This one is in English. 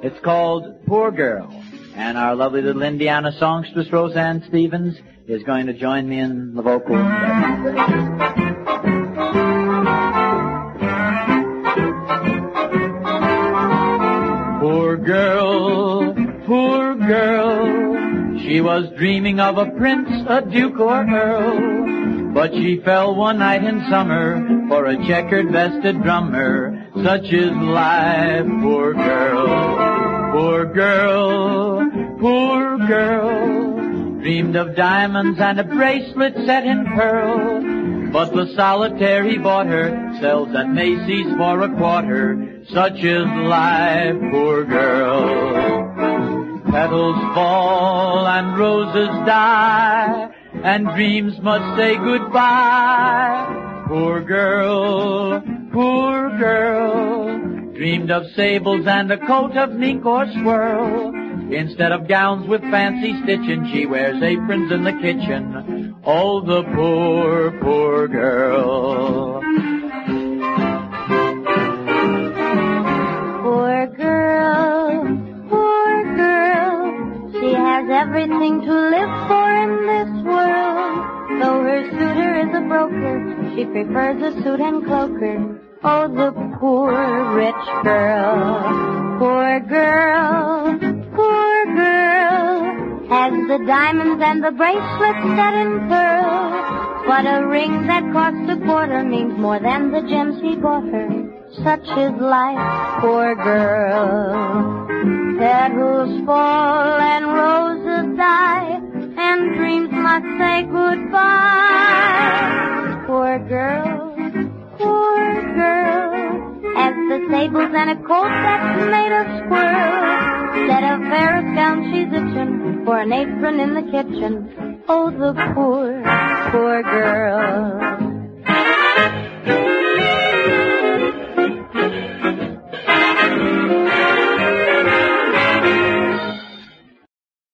It's called Poor Girl. And our lovely little Indiana songstress, Roseanne Stevens, is going to join me in the vocal. Poor girl, poor girl, she was dreaming of a prince, a duke or earl, but she fell one night in summer for a checkered vested drummer. Such is life, poor girl, poor girl, poor girl, dreamed of diamonds and a bracelet set in pearl, but the solitaire he bought her sells at Macy's for a quarter. Such is life, poor girl. Petals fall and roses die, and dreams must say goodbye. Poor girl, poor girl, dreamed of sables and a coat of mink or swirl. Instead of gowns with fancy stitching, she wears aprons in the kitchen. Oh, the poor, poor girl. Poor girl, she has everything to live for in this world. Though her suitor is a broker, she prefers a suit and cloaker. Oh, the poor rich girl. Poor girl, poor girl, has the diamonds and the bracelets set in pearl, but a ring that costs a quarter means more than the gems he bought her. Such is life, poor girl. Petals fall and roses die, and dreams must say goodbye. Poor girl, poor girl, has the sables and a coat that's made of squirrel. Instead of Paris gown, she's itching for an apron in the kitchen. Oh, the poor, poor girl.